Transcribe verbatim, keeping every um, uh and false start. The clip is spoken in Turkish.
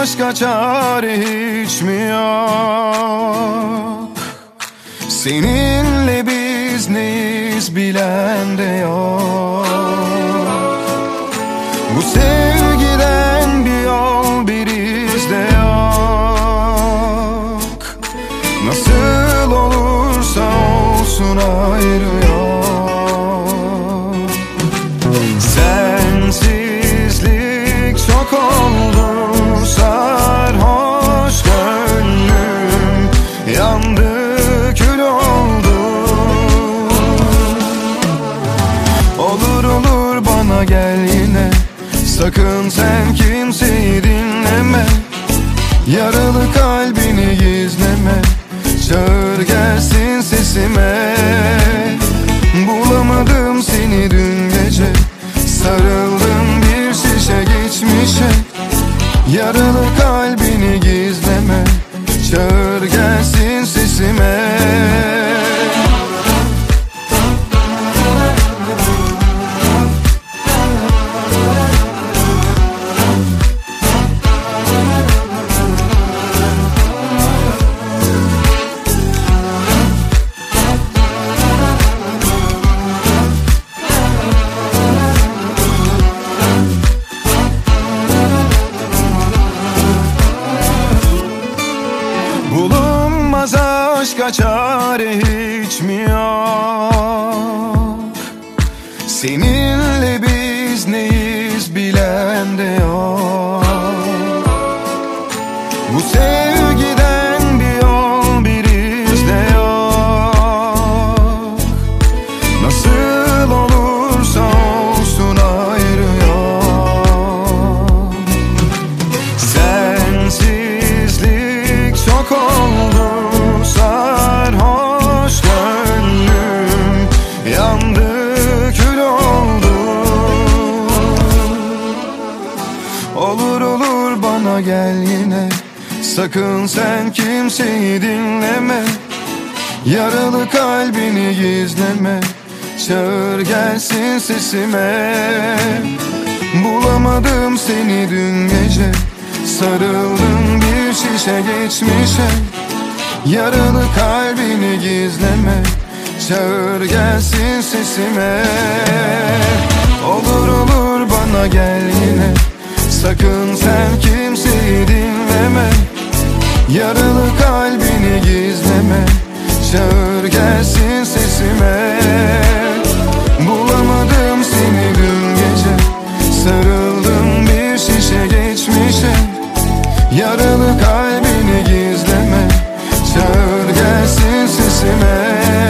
başka çare hiç mi yok? Seninle biz neyiz bilen de yok. Bu sevgiden bir yol bizde yok. Nasıl olursa olsun ayrı yok. Sensizlik çok oldu, sarhoş gönlüm yandı, kül oldu. Olur olur bana gel yine, sakın sen kimseyi dinleme. Yaralı kalbini gizleme, çağır gelsin sesime. Bulamadım seni dün gece, sarıldım bir şişe geçmişe. Yaralı kalbini gizleme, çağır gelsin sesime. Bulunmaz aşka çare hiç mi yok? Seninle biz neyiz bilen de yok. Bu sevgiden bir yol bizde yok. Nasıl olursa olsun ayrı yok. Sensizlik çok oldu, sarhoş gönlüm yandı, kül oldu. Olur olur bana gel yine, sakın sen kimseyi dinleme. Yaralı kalbini gizleme, çağır gelsin sesime. Bulamadım seni dün gece, sarıldım bir şişe geçmişe. Yaralı kalbini gizleme, çağır gelsin sesime. Olur olur bana gel yine, sakın sen kimseyi dinleme. Yaralı kalbini gizleme, çağır gelsin sesime. Bulamadım seni dün gece, sarıldım bir şişe geçmişe. Yaralı kalbini gizleme, çağır gelsin sesime.